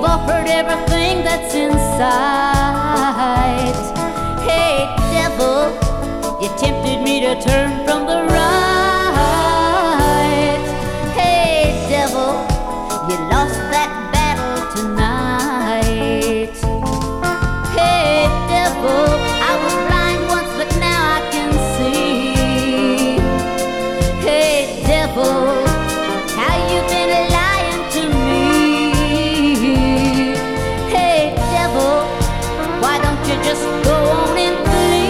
offered everything that's inside. Hey, devil, you tempted me to turn from the right. Hey, devil, you lost that battle tonight. Hey, devil, I was blind once, but now I can see. Hey, devil, how you been lying to me. Hey, devil, why don't you just go on and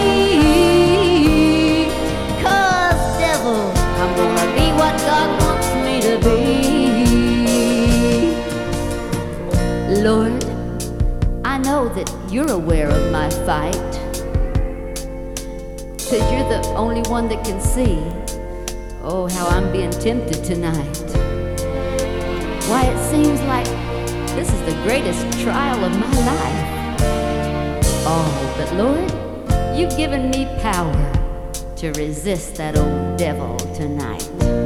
flee? 'Cause, devil, I'm gonna be what God wants me to be. Lord, I know that you're aware of my fight, 'cause you're the only one that can see, oh, how I'm being tempted tonight. Why, it seems like this is the greatest trial of my life. Oh, but Lord, you've given me power to resist that old devil tonight.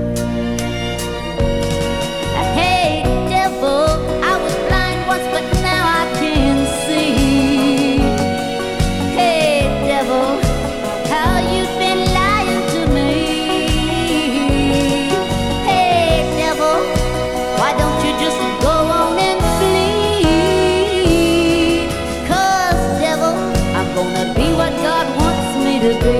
Hey, devil, I was blind once, but now I can see. Hey, devil, how you've been lying to me. Hey, devil, why don't you just go on and flee? 'Cause, devil, I'm gonna be what God wants me to be.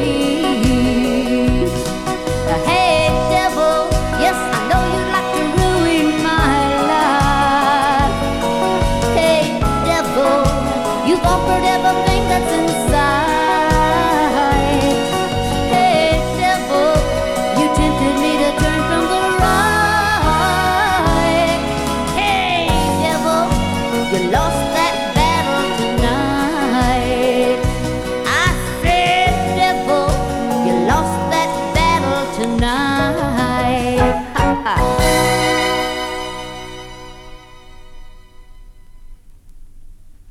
Hey, devil, yes, I know you'd like to ruin my life. Hey, devil, you've offered